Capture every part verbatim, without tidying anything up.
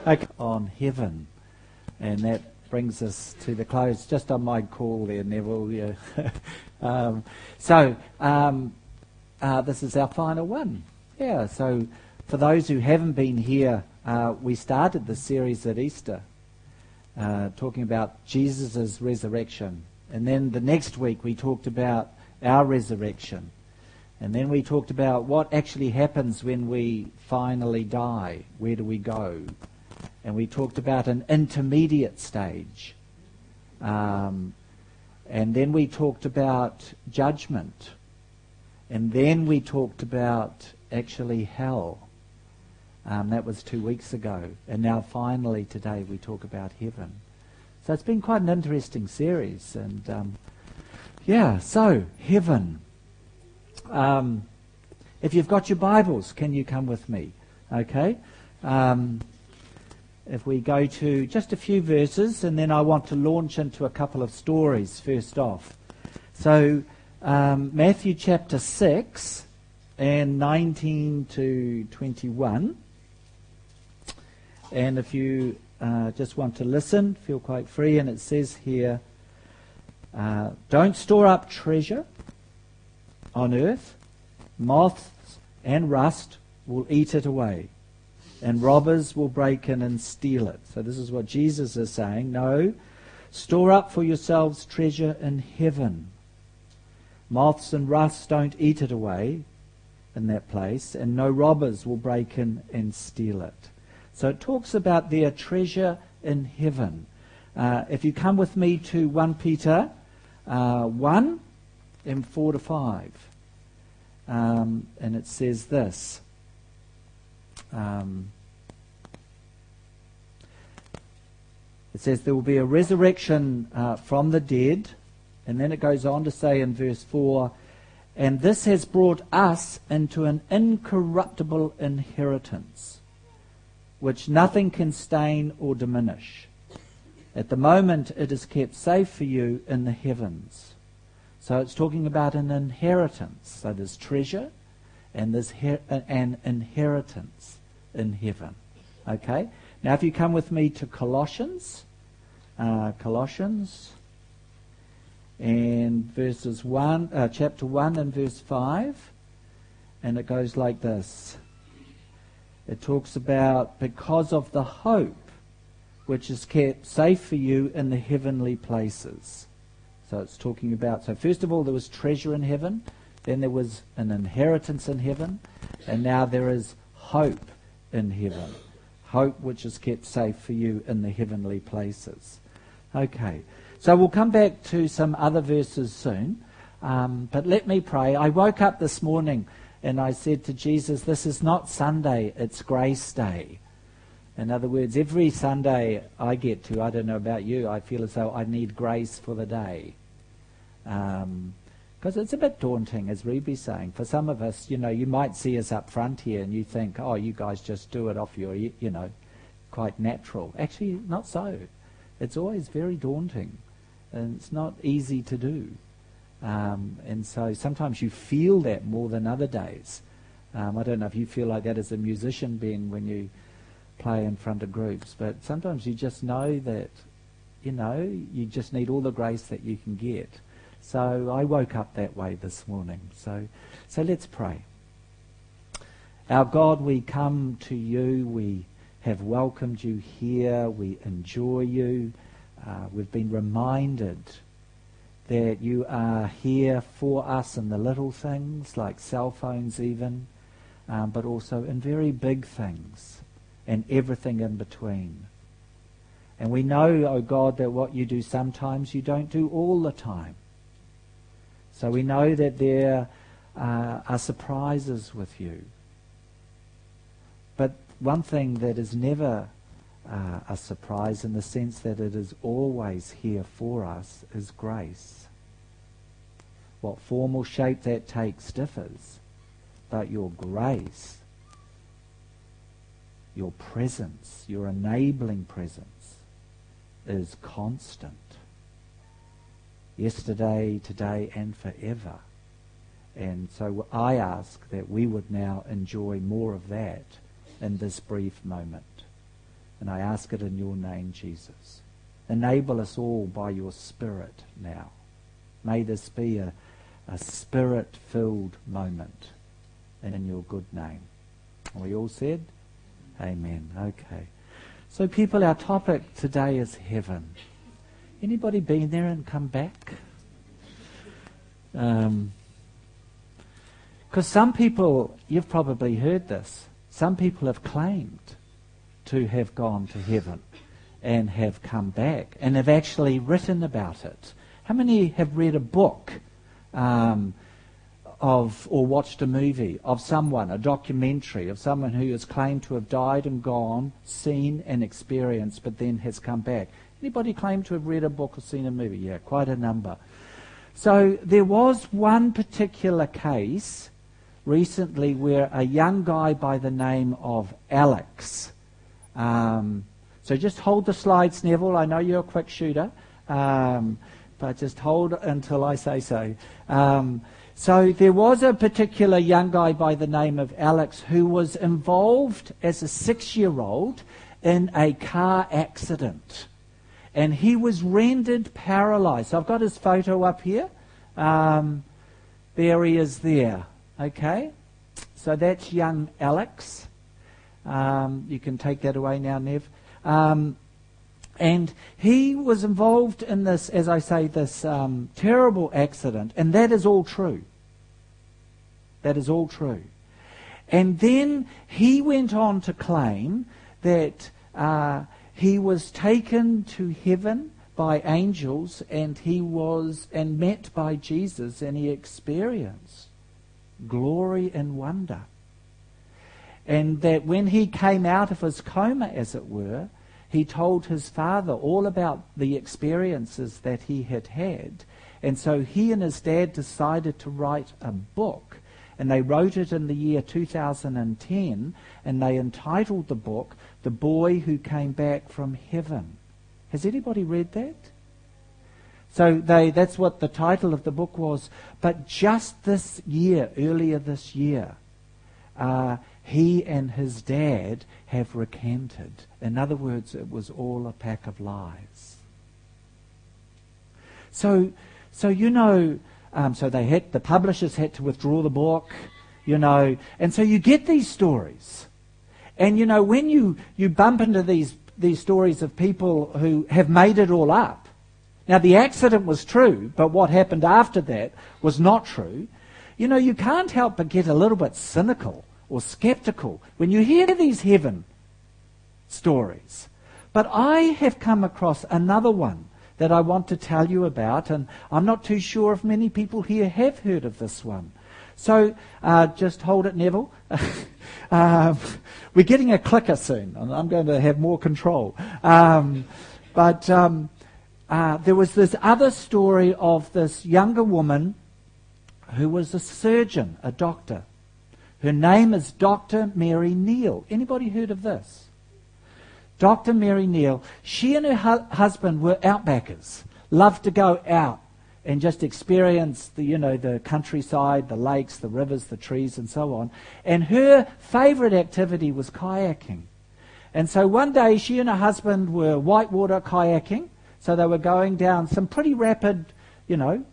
Okay. On heaven, and that brings us to the close. Just on my call there, Neville. Yeah. um, so um, uh, this is our final one. Yeah. So for those who haven't been here, uh, we started the series at Easter, uh, talking about Jesus' resurrection, and then the next week we talked about our resurrection. And then we talked about what actually happens when we finally die. Where do we go? And we talked about an intermediate stage. Um, and then we talked about judgment. And then we talked about actually hell. Um, that was two weeks ago. And now finally today we talk about heaven. So it's been quite an interesting series. And um, yeah, so heaven. Um, if you've got your Bibles, can you come with me? Okay. Um, if we go to just a few verses, and then I want to launch into a couple of stories first off. So um, Matthew chapter six and nineteen to twenty-one. And if you uh, just want to listen, feel quite free. And it says here, uh, don't store up treasure on earth, moths and rust will eat it away, and robbers will break in and steal it. So this is what Jesus is saying. No, store up for yourselves treasure in heaven. Moths and rust don't eat it away in that place, and no robbers will break in and steal it. So it talks about their treasure in heaven. Uh, if you come with me to First Peter uh, one, and four to five. Um, and it says this. Um, it says there will be a resurrection uh, from the dead. And then it goes on to say in verse four, and this has brought us into an incorruptible inheritance, which nothing can stain or diminish. At the moment it is kept safe for you in the heavens. So it's talking about an inheritance. So there's treasure and there's her- an inheritance in heaven. Okay? Now if you come with me to Colossians, uh, Colossians, and verses one, uh, chapter one and verse five, and it goes like this. It talks about because of the hope which is kept safe for you in the heavenly places. So it's talking about, so first of all there was treasure in heaven, then there was an inheritance in heaven, and now there is hope in heaven. Hope which is kept safe for you in the heavenly places. Okay, so we'll come back to some other verses soon, um, but let me pray. I woke up this morning and I said to Jesus, this is not Sunday, it's Grace Day. In other words, every Sunday I get to, I don't know about you, I feel as though I need grace for the day. Because um, it's a bit daunting, as Ruby's saying. For some of us, you know, you might see us up front here and you think, oh, you guys just do it off your, you know, quite natural. Actually, not so. It's always very daunting. And it's not easy to do. Um, and so sometimes you feel that more than other days. Um, I don't know if you feel like that as a musician, Ben, when you play in front of groups. But sometimes you just know that, you know, you just need all the grace that you can get. So I woke up that way this morning. So, so let's pray. Our God, we come to you. We have welcomed you here. We enjoy you. Uh, we've been reminded that you are here for us in the little things, like cell phones even, um, but also in very big things and everything in between. And we know, oh God, that what you do sometimes you don't do all the time. So we know that there uh, are surprises with you. But one thing that is never uh, a surprise, in the sense that it is always here for us, is grace. What form or shape that takes differs, but your grace, your presence, your enabling presence is constant. Yesterday, today, and forever. And so I ask that we would now enjoy more of that in this brief moment. And I ask it in your name, Jesus. Enable us all by your Spirit now. May this be a, a Spirit-filled moment in your good name. We all said? Amen. Okay. So people, our topic today is heaven. Anybody been there and come back? Um, because some people, you've probably heard this, some people have claimed to have gone to heaven and have come back and have actually written about it. How many have read a book um, of or watched a movie of someone, a documentary of someone who has claimed to have died and gone, seen and experienced, but then has come back? Anybody claim to have read a book or seen a movie? Yeah, quite a number. So there was one particular case recently where a young guy by the name of Alex, um, so just hold the slides, Neville. I know you're a quick shooter, um, but just hold until I say so. Um, so there was a particular young guy by the name of Alex who was involved as a six-year-old in a car accident. And he was rendered paralyzed. So I've got his photo up here. Um, there he is there. Okay? So that's young Alex. Um, you can take that away now, Nev. Um, and he was involved in this, as I say, this um, terrible accident. And that is all true. That is all true. And then he went on to claim that Uh, he was taken to heaven by angels, and he was and met by Jesus, and he experienced glory and wonder. And that when he came out of his coma, as it were, he told his father all about the experiences that he had had. And so he and his dad decided to write a book. And they wrote it in the year two thousand ten, and they entitled the book, The Boy Who Came Back from Heaven. Has anybody read that? So they that's what the title of the book was. But just this year, earlier this year, uh, he and his dad have recanted. In other words, it was all a pack of lies. So, so you know... Um, so they had, the publishers had to withdraw the book, you know, and so you get these stories. And, you know, when you, you bump into these, these stories of people who have made it all up. Now, the accident was true, but what happened after that was not true. You know, you can't help but get a little bit cynical or skeptical when you hear these heaven stories. But I have come across another one that I want to tell you about, and I'm not too sure if many people here have heard of this one. So uh, just hold it, Neville. um, we're getting a clicker soon, and I'm going to have more control. Um, but um, uh, there was this other story of this younger woman who was a surgeon, a doctor. Her name is Doctor Mary Neal. Anybody heard of this? Doctor Mary Neal, she and her hu- husband were outbackers, loved to go out and just experience the, you know, the countryside, the lakes, the rivers, the trees, and so on. And her favourite activity was kayaking. And so one day she and her husband were whitewater kayaking, so they were going down some pretty rapid, you know,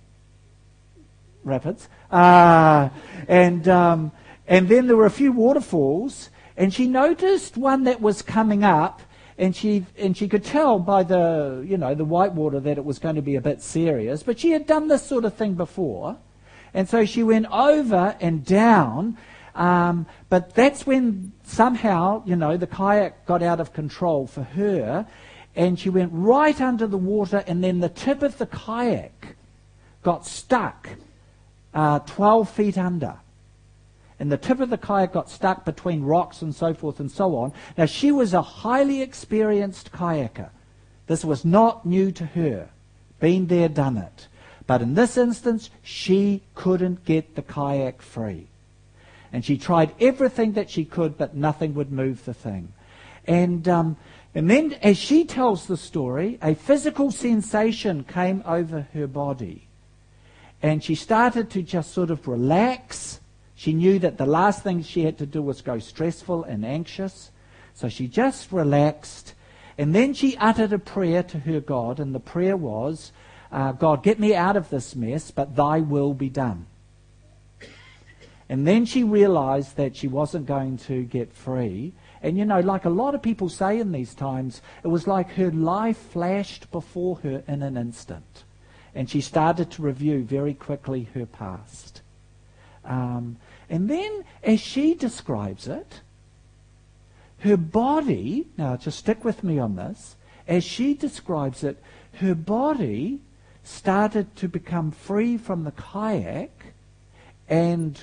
rapids. Uh, and um, and then there were a few waterfalls, and she noticed one that was coming up. And she and she could tell by the, you know, the whitewater that it was going to be a bit serious. But she had done this sort of thing before. And so she went over and down. Um, but that's when somehow, you know, the kayak got out of control for her. And she went right under the water. And then the tip of the kayak got stuck uh, twelve feet under. And the tip of the kayak got stuck between rocks and so forth and so on. Now, she was a highly experienced kayaker. This was not new to her. Been there, done it. But in this instance, she couldn't get the kayak free. And she tried everything that she could, but nothing would move the thing. And, um, and then, as she tells the story, a physical sensation came over her body. And she started to just sort of relax. She knew that the last thing she had to do was go stressful and anxious. So she just relaxed, And then she uttered a prayer to her God, and the prayer was, uh, God, get me out of this mess, but thy will be done. And then she realized that she wasn't going to get free. And you know, like a lot of people say in these times, it was like her life flashed before her in an instant. And she started to review very quickly her past. Um, and then, as she describes it, her body, now just stick with me on this, as she describes it, her body started to become free from the kayak and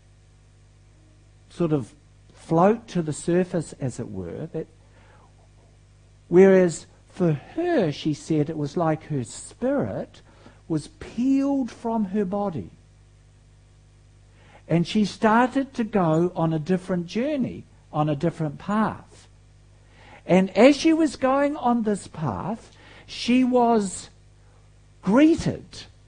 sort of float to the surface, as it were. That, whereas for her, she said, it was like her spirit was peeled from her body. And she started to go on a different journey, on a different path. And as she was going on this path, she was greeted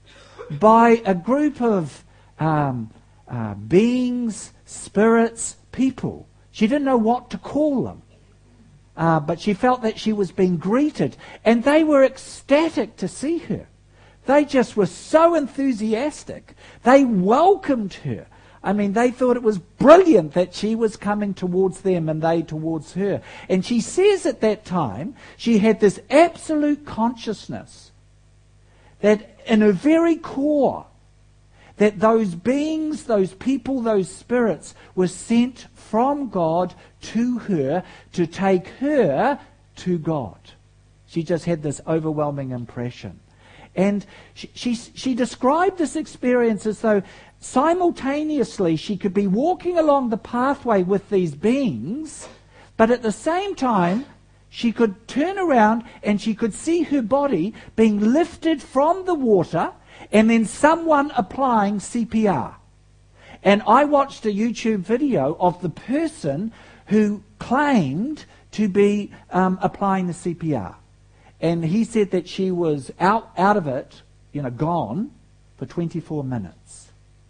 by a group of um, uh, beings, spirits, people. She didn't know what to call them. Uh, but she felt that she was being greeted. And they were ecstatic to see her. They just were so enthusiastic. They welcomed her. I mean, they thought it was brilliant that she was coming towards them and they towards her. And she says at that time, she had this absolute consciousness that in her very core, that those beings, those people, those spirits were sent from God to her to take her to God. She just had this overwhelming impression. And she, she, she described this experience as though simultaneously she could be walking along the pathway with these beings, but at the same time she could turn around and she could see her body being lifted from the water and then someone applying C P R. And I watched a YouTube video of the person who claimed to be um, applying the C P R. And he said that she was out, out of it, you know, gone for twenty-four minutes.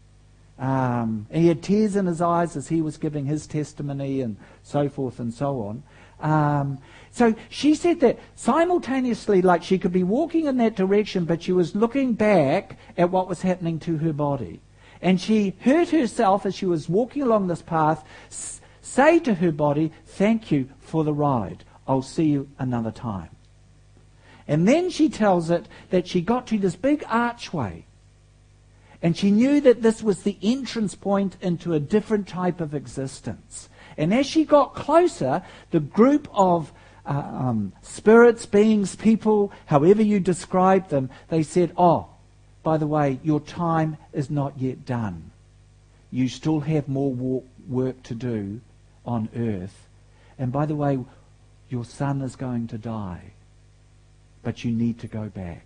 Um, and he had tears in his eyes as he was giving his testimony and so forth and so on. Um, so she said that simultaneously, like she could be walking in that direction, but she was looking back at what was happening to her body. And she heard herself as she was walking along this path s- say to her body, thank you for the ride. I'll see you another time. And then she tells it that she got to this big archway. And she knew that this was the entrance point into a different type of existence. And as she got closer, the group of uh, um, spirits, beings, people, however you describe them, they said, oh, by the way, your time is not yet done. You still have more war- work to do on earth. And by the way, your son is going to die. But you need to go back.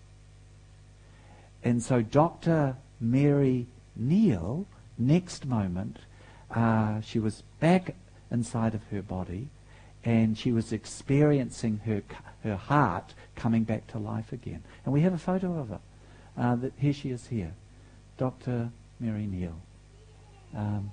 And so Doctor Mary Neal, next moment, uh, she was back inside of her body and she was experiencing her her heart coming back to life again. And we have a photo of her. Uh, that here she is here, Doctor Mary Neal. Um,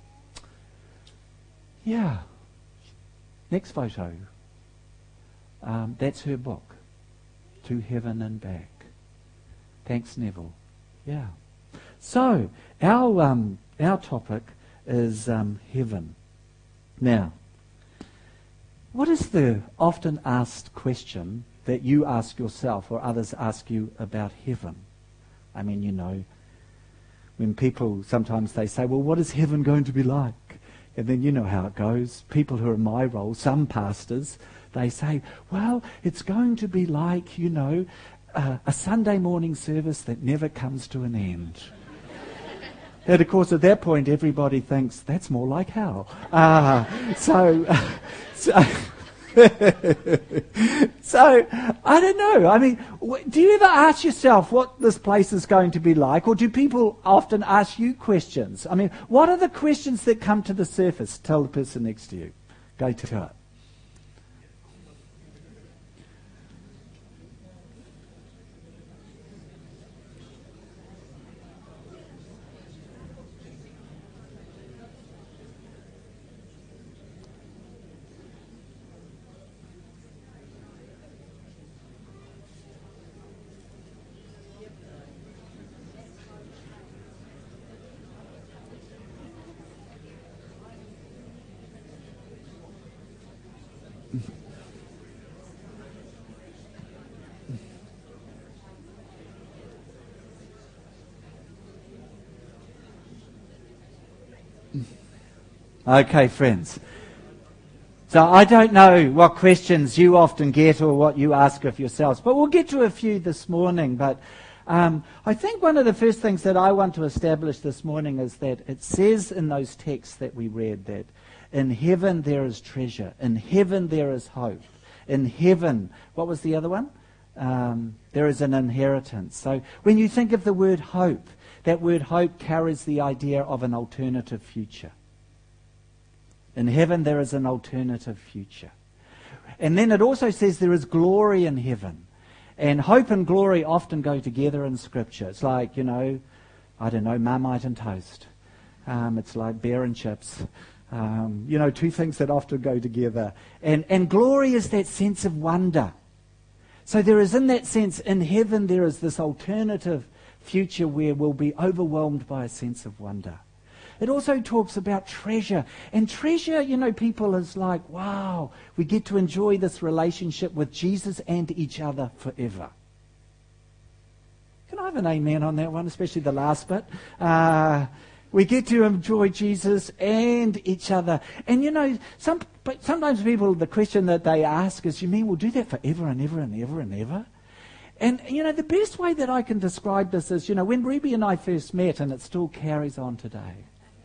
yeah. Next photo. Um, that's her book. To Heaven and Back. Thanks, Neville. Yeah. So, our um, our topic is um, heaven. Now, what is the often asked question that you ask yourself or others ask you about heaven? I mean, you know, when people, sometimes they say, well, what is heaven going to be like? And then you know how it goes. People who are in my role, some pastors, they say, well, it's going to be like, you know, uh, a Sunday morning service that never comes to an end. And of course, at that point, everybody thinks, that's more like hell. Uh, so, so, so, I don't know. I mean, do you ever ask yourself what this place is going to be like? Or do people often ask you questions? I mean, what are the questions that come to the surface? Tell the person next to you. Go to it. Okay, friends. So I don't know what questions you often get or what you ask of yourselves, but we'll get to a few this morning. But um, I think one of the first things that I want to establish this morning is that it says in those texts that we read that in heaven there is treasure, in heaven there is hope, in heaven, what was the other one? Um, there is an inheritance. So when you think of the word hope, that word hope carries the idea of an alternative future. In heaven there is an alternative future. And then it also says there is glory in heaven. And hope and glory often go together in Scripture. It's like, you know, I don't know, Marmite and toast. Um, it's like beer and chips. Um, you know, two things that often go together. And, and glory is that sense of wonder. So there is, in that sense, in heaven there is this alternative future where we'll be overwhelmed by a sense of wonder. It also talks about treasure. And treasure, you know, people is like, wow, we get to enjoy this relationship with Jesus and each other forever. Can I have an amen on that one, especially the last bit? Uh, we get to enjoy Jesus and each other. And, you know, some, but sometimes people, the question that they ask is, you mean we'll do that forever and ever and ever and ever? And, you know, the best way that I can describe this is, you know, when Ruby and I first met, and it still carries on today.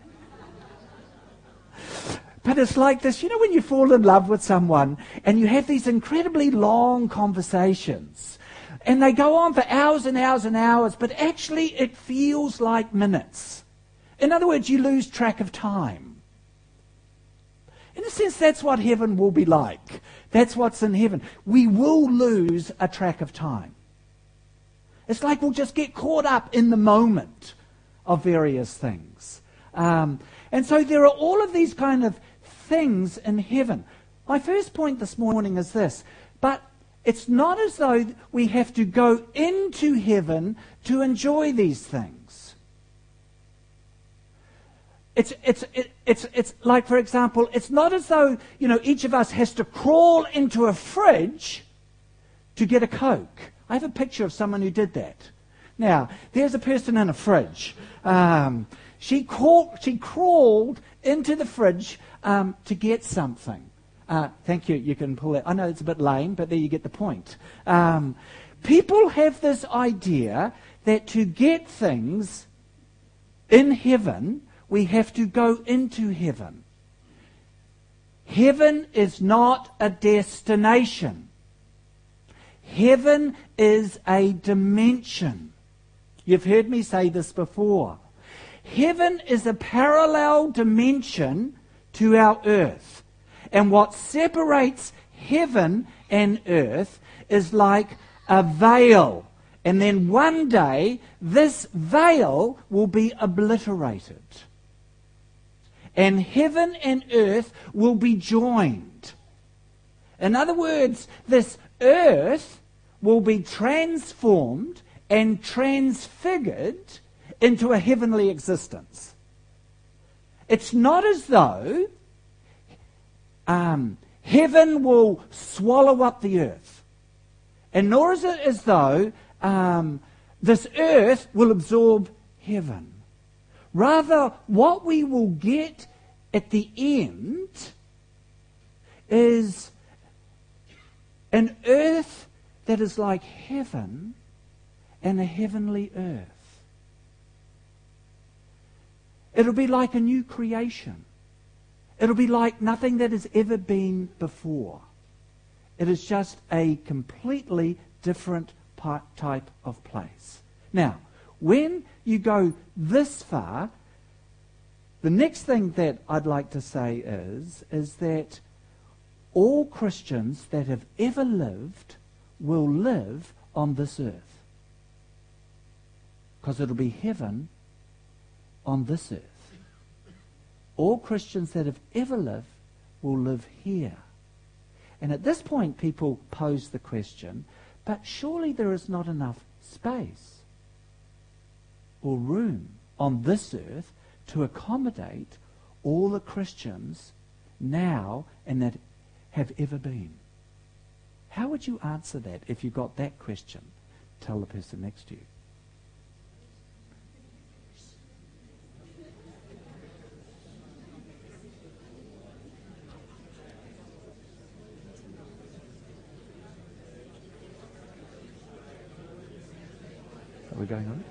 But it's like this, you know, when you fall in love with someone and you have these incredibly long conversations and they go on for hours and hours and hours, but actually it feels like minutes. In other words, you lose track of time. In a sense, that's what heaven will be like. That's what's in heaven. We will lose a track of time. It's like we'll just get caught up in the moment of various things. Um, and so there are all of these kind of things in heaven. My first point this morning is this, but it's not as though we have to go into heaven to enjoy these things. It's, it's, it, it's, it's like, for example, it's not as though, you know, each of us has to crawl into a fridge to get a Coke. I have a picture of someone who did that. Now, there's a person in a fridge. Um, she, craw- she crawled into the fridge um, to get something. Uh, thank you, you can pull it. I know it's a bit lame, but there you get the point. Um, people have this idea that to get things in heaven, we have to go into heaven. Heaven is not a destination. Heaven is a dimension. You've heard me say this before. Heaven is a parallel dimension to our earth. And what separates heaven and earth is like a veil. And then one day, this veil will be obliterated. And heaven and earth will be joined. In other words, this earth will be transformed and transfigured into a heavenly existence. It's not as though um, heaven will swallow up the earth. And nor is it as though um, this earth will absorb heaven. Rather, what we will get at the end is an earth that is like heaven and a heavenly earth. It'll be like a new creation. It'll be like nothing that has ever been before. It is just a completely different type of place. Now, when you go this far, the next thing that I'd like to say is, is that all Christians that have ever lived will live on this earth. Because it'll be heaven on this earth. All Christians that have ever lived will live here. And at this point, people pose the question, but surely there is not enough space or room on this earth to accommodate all the Christians now and that have ever been? How would you answer that if you got that question? Tell the person next to you. Are we going on?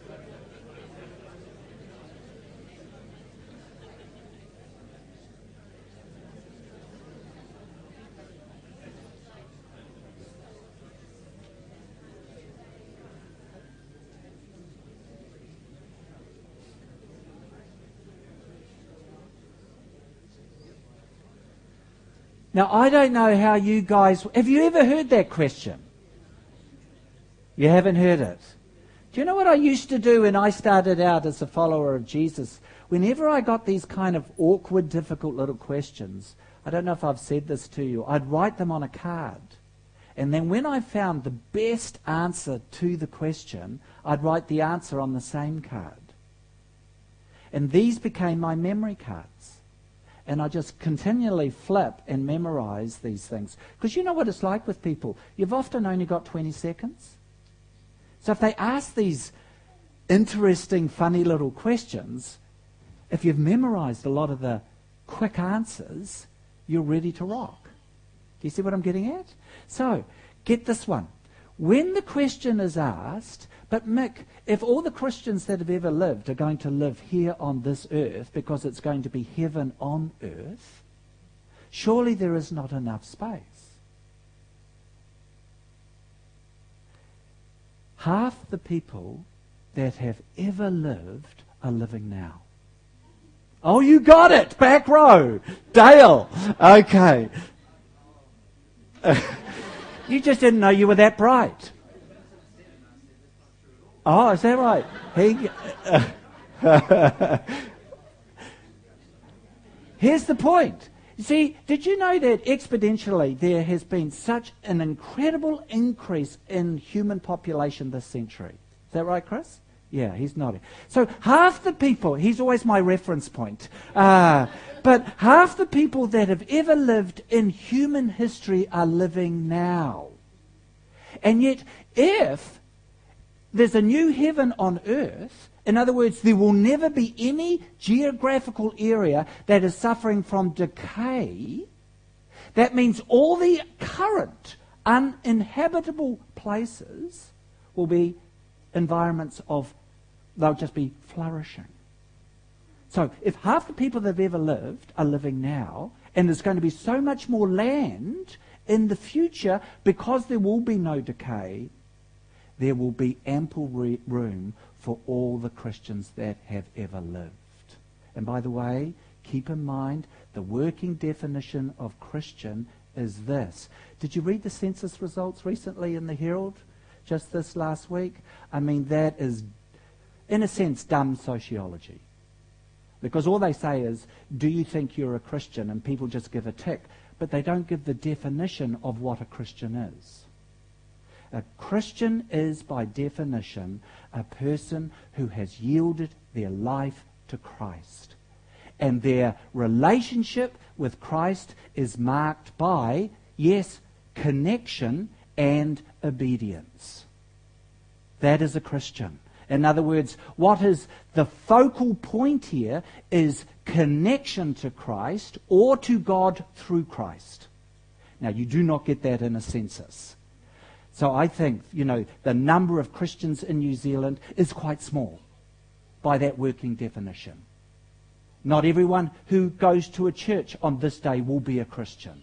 Now, I don't know how you guys... Have you ever heard that question? You haven't heard it? Do you know what I used to do when I started out as a follower of Jesus? Whenever I got these kind of awkward, difficult little questions, I don't know if I've said this to you, I'd write them on a card. And then when I found the best answer to the question, I'd write the answer on the same card. And these became my memory cards. And I just continually flip and memorize these things. Because you know what it's like with people. You've often only got twenty seconds. So if they ask these interesting, funny little questions, if you've memorized a lot of the quick answers, you're ready to rock. Do you see what I'm getting at? So, get this one. When the question is asked, but Mick, if all the Christians that have ever lived are going to live here on this earth because it's going to be heaven on earth, surely there is not enough space. Half the people that have ever lived are living now. Oh, you got it! Back row! Dale! Okay. You just didn't know you were that bright. Oh, is that right? He, uh, here's the point. You see, did you know that exponentially there has been such an incredible increase in human population this century? Is that right, Chris? Yeah, he's nodding. So half the people, he's always my reference point, uh, but half the people that have ever lived in human history are living now. And yet, if there's a new heaven on earth, in other words, there will never be any geographical area that is suffering from decay, that means all the current uninhabitable places will be environments of, they'll just be flourishing. So if half the people that have ever lived are living now, and there's going to be so much more land in the future because there will be no decay, there will be ample re- room for all the Christians that have ever lived. And by the way, keep in mind, the working definition of Christian is this. Did you read the census results recently in the Herald? Just this last week? I mean, that is, in a sense, dumb sociology. Because all they say is, do you think you're a Christian? And people just give a tick. But they don't give the definition of what a Christian is. A Christian is, by definition, a person who has yielded their life to Christ. And their relationship with Christ is marked by, yes, connection and obedience. That is a Christian. In other words, what is the focal point here is connection to Christ or to God through Christ. Now, you do not get that in a census. So I think, you know, the number of Christians in New Zealand is quite small by that working definition. Not everyone who goes to a church on this day will be a Christian.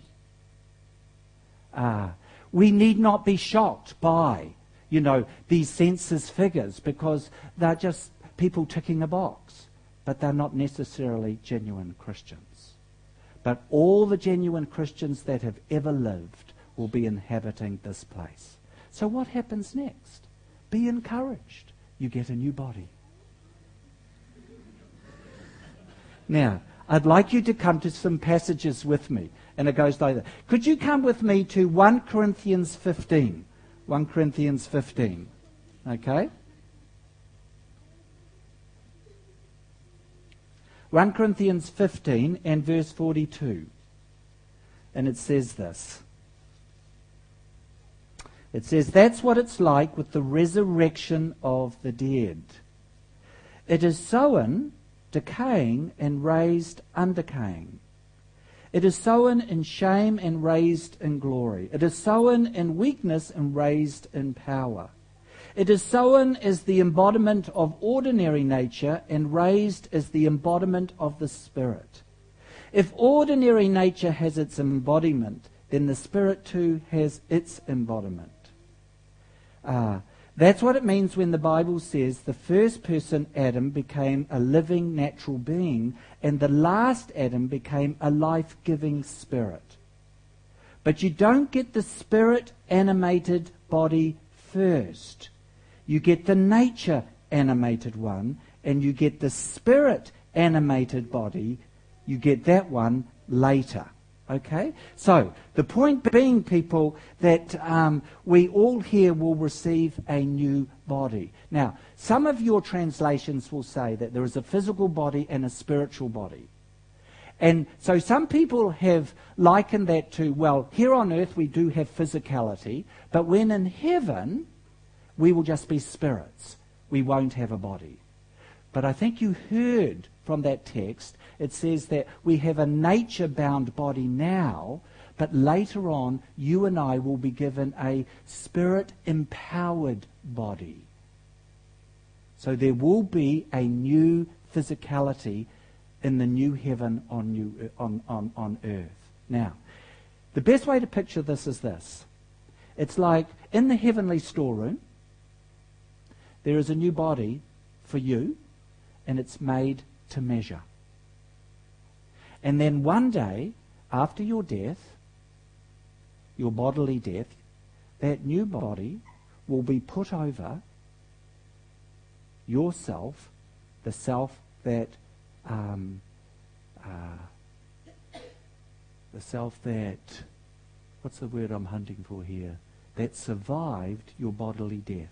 Uh, we need not be shocked by, you know, these census figures because they're just people ticking a box, but they're not necessarily genuine Christians. But all the genuine Christians that have ever lived will be inhabiting this place. So what happens next? Be encouraged. You get a new body. Now, I'd like you to come to some passages with me, and it goes like that. Could you come with me to First Corinthians fifteen? First Corinthians fifteen. Okay? First Corinthians fifteen and verse forty-two. And it says this. It says, that's what it's like with the resurrection of the dead. It is sown decaying and raised undecaying. It is sown in shame and raised in glory. It is sown in weakness and raised in power. It is sown as the embodiment of ordinary nature and raised as the embodiment of the Spirit. If ordinary nature has its embodiment, then the Spirit too has its embodiment. Ah, that's what it means when the Bible says the first person, Adam, became a living natural being, and the last Adam became a life-giving spirit. But you don't get the spirit-animated body first. You get the nature-animated one, and you get the spirit-animated body. You get that one later. Okay? So, the point being, people, that um, we all here will receive a new body. Now, some of your translations will say that there is a physical body and a spiritual body. And so some people have likened that to, well, here on earth we do have physicality, but when in heaven, we will just be spirits. We won't have a body. But I think you heard from that text, it says that we have a nature-bound body now, but later on, you and I will be given a spirit-empowered body. So there will be a new physicality in the new heaven on, new, on, on, on earth. Now, the best way to picture this is this. It's like in the heavenly storeroom, there is a new body for you, and it's made to measure. And then one day, after your death, your bodily death, that new body will be put over yourself, the self that, um, uh, the self that, what's the word I'm hunting for here? That survived your bodily death.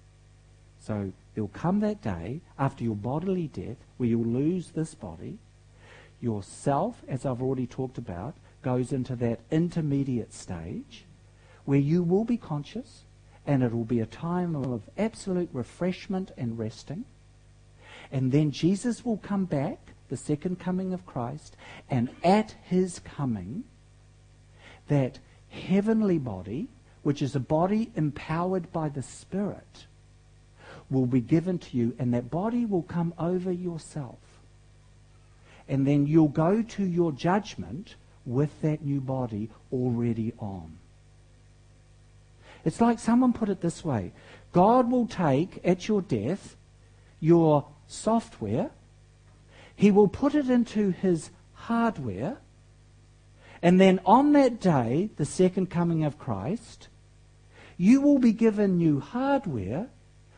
So there'll come that day after your bodily death where you'll lose this body. Yourself, as I've already talked about, goes into that intermediate stage where you will be conscious, and it will be a time of absolute refreshment and resting. And then Jesus will come back, the second coming of Christ, and at his coming, that heavenly body, which is a body empowered by the Spirit, will be given to you, and that body will come over yourself. And then you'll go to your judgment with that new body already on. It's like someone put it this way. God will take, at your death, your software, he will put it into his hardware, and then on that day, the second coming of Christ, you will be given new hardware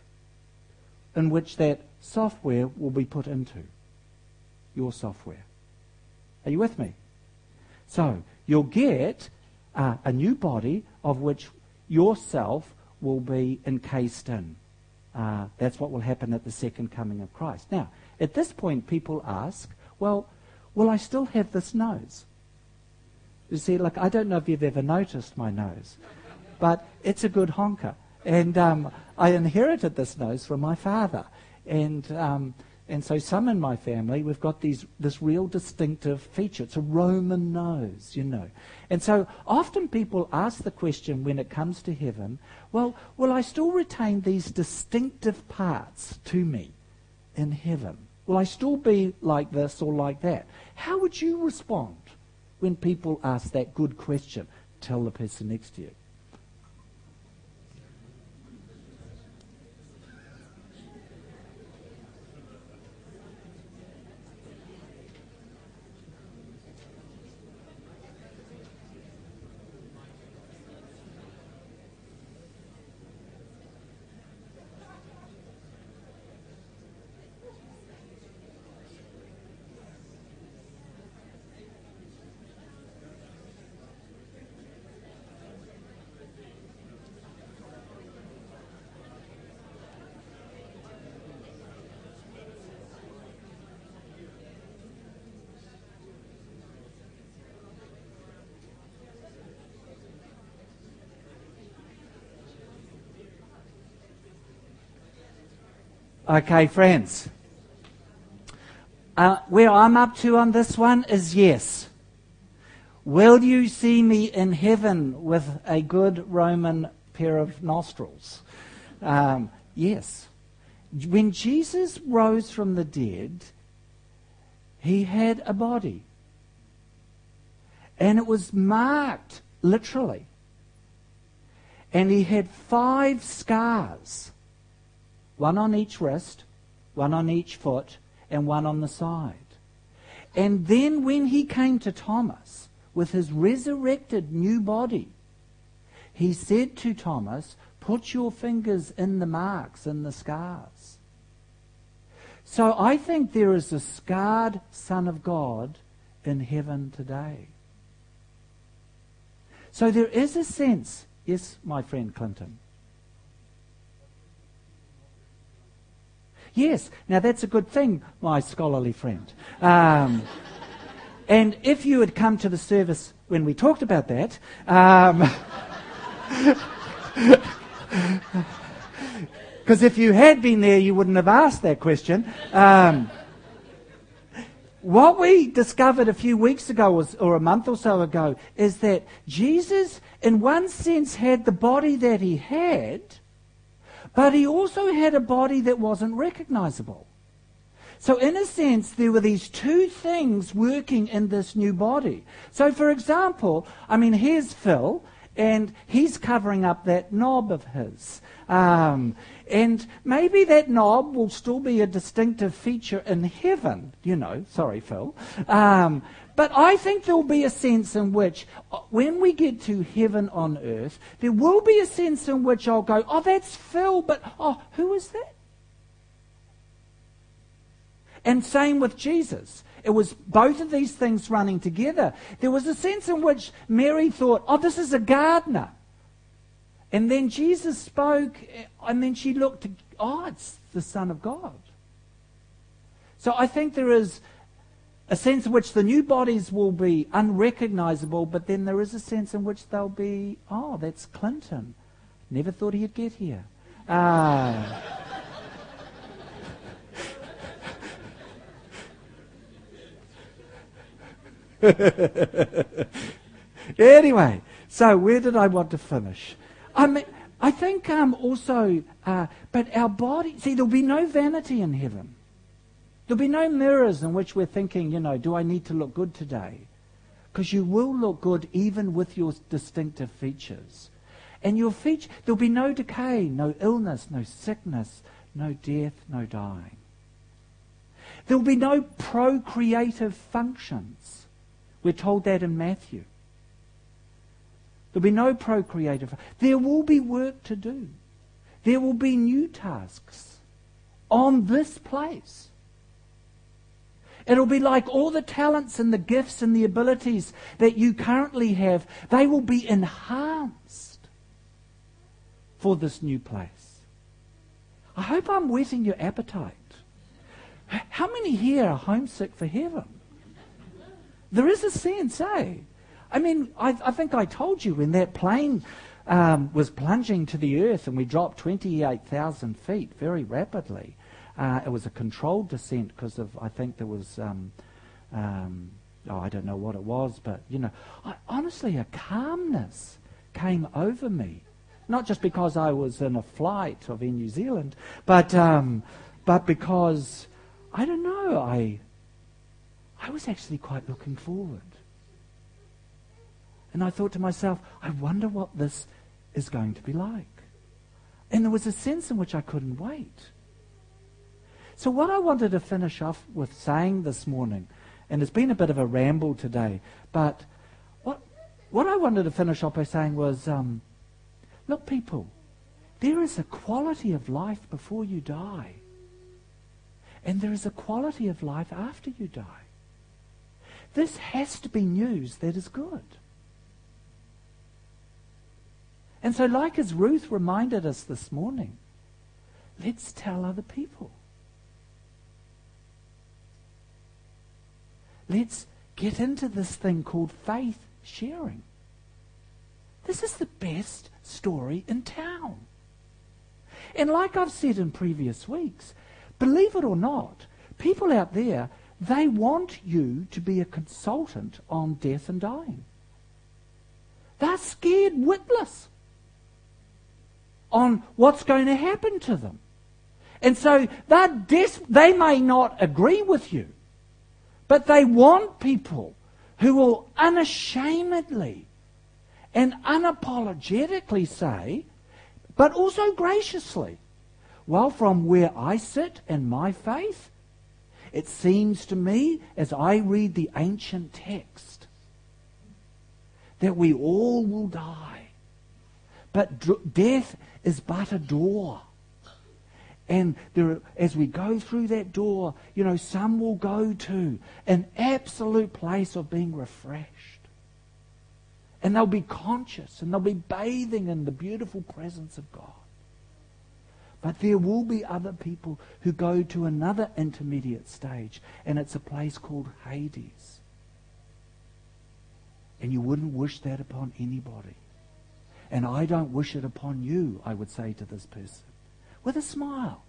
in which that software will be put into. Your software. Are you with me? So, you'll get uh, a new body of which yourself will be encased in. Uh, that's what will happen at the second coming of Christ. Now, at this point, people ask, well, will I still have this nose? You see, like, I don't know if you've ever noticed my nose, but it's a good honker. And um, I inherited this nose from my father. And um, and so some in my family, we've got these this real distinctive feature. It's a Roman nose, you know. And so often people ask the question when it comes to heaven, well, will I still retain these distinctive parts to me in heaven? Will I still be like this or like that? How would you respond when people ask that good question? Tell the person next to you. Okay, friends. Uh, where I'm up to on this one is yes. Will you see me in heaven with a good Roman pair of nostrils? Um, yes. When Jesus rose from the dead, he had a body. And it was marked, literally. And he had five scars. One on each wrist, one on each foot, and one on the side. And then when he came to Thomas with his resurrected new body, he said to Thomas, put your fingers in the marks, in the scars. So I think there is a scarred Son of God in heaven today. So there is a sense, yes, my friend Clinton. Yes, now that's a good thing, my scholarly friend. Um, and if you had come to the service when we talked about that, um, because if you had been there, you wouldn't have asked that question. Um, what we discovered a few weeks ago, was, or a month or so ago, is that Jesus, in one sense, had the body that he had, but he also had a body that wasn't recognizable. So in a sense, there were these two things working in this new body. So for example, I mean, here's Phil, and he's covering up that knob of his. Um, and maybe that knob will still be a distinctive feature in heaven, you know, sorry Phil. Um, but I think there will be a sense in which, when we get to heaven on earth, there will be a sense in which I'll go, oh, that's Phil, but, oh, who is that? And same with Jesus. It was both of these things running together. There was a sense in which Mary thought, oh, this is a gardener. And then Jesus spoke, and then she looked, oh, it's the Son of God. So I think there is a sense in which the new bodies will be unrecognizable, but then there is a sense in which they'll be, oh, that's Clinton. Never thought he'd get here. Ah. Anyway, so where did I want to finish? I mean, I think um, also, uh, but our body, see, there'll be no vanity in heaven. There'll be no mirrors in which we're thinking, you know, do I need to look good today? Because you will look good even with your distinctive features. And your feature, there'll be no decay, no illness, no sickness, no death, no dying. There'll be no procreative functions. We're told that in Matthew. There'll be no procreative. There will be work to do. There will be new tasks on this place. It'll be like all the talents and the gifts and the abilities that you currently have. They will be enhanced for this new place. I hope I'm whetting your appetite. How many here are homesick for heaven? There is a sense, eh? I mean, I, I think I told you when that plane um, was plunging to the earth and we dropped twenty-eight thousand feet very rapidly. Uh, it was a controlled descent because of, I think there was, um, um, oh, I don't know what it was, but, you know, I, honestly, a calmness came over me. Not just because I was in a flight of Air New Zealand, but um, but because, I don't know, I I was actually quite looking forward. And I thought to myself, I wonder what this is going to be like. And there was a sense in which I couldn't wait. So what I wanted to finish off with saying this morning, and it's been a bit of a ramble today, but what what I wanted to finish off by saying was, um, look, people, there is a quality of life before you die. And there is a quality of life after you die. This has to be news that is good. And so, like as Ruth reminded us this morning, let's tell other people. Let's get into this thing called faith sharing. This is the best story in town. And like I've said in previous weeks, believe it or not, people out there, they want you to be a consultant on death and dying. They're scared witless on what's going to happen to them. And so they're des- they may not agree with you, but they want people who will unashamedly and unapologetically say, but also graciously, well, from where I sit and my faith, it seems to me, as I read the ancient text, that we all will die. But d- death is but a door. And there, are, as we go through that door, you know, some will go to an absolute place of being refreshed. And they'll be conscious and they'll be bathing in the beautiful presence of God. But there will be other people who go to another intermediate stage, and it's a place called Hades. And you wouldn't wish that upon anybody. And I don't wish it upon you, I would say to this person, with a smile.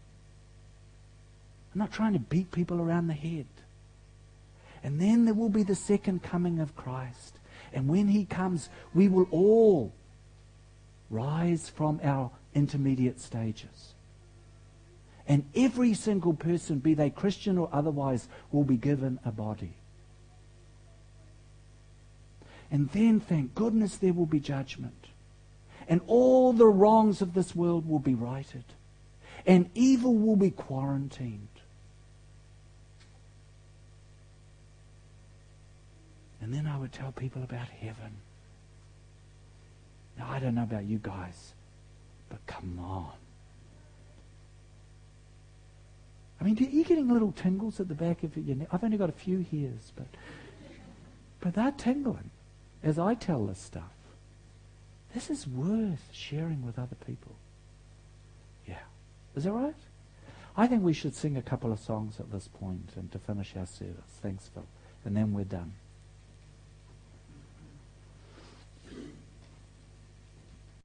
I'm not trying to beat people around the head. And then there will be the second coming of Christ. And when he comes, we will all rise from our intermediate stages. And every single person, be they Christian or otherwise, will be given a body. And then, thank goodness, there will be judgment. And all the wrongs of this world will be righted. And evil will be quarantined. And then I would tell people about heaven. Now, I don't know about you guys, but come on. I mean, are you getting little tingles at the back of your neck? I've only got a few hairs, but but they're tingling as I tell this stuff. This is worth sharing with other people. Yeah. Is that right? I think we should sing a couple of songs at this point and to finish our service. Thanks, Phil. And then we're done.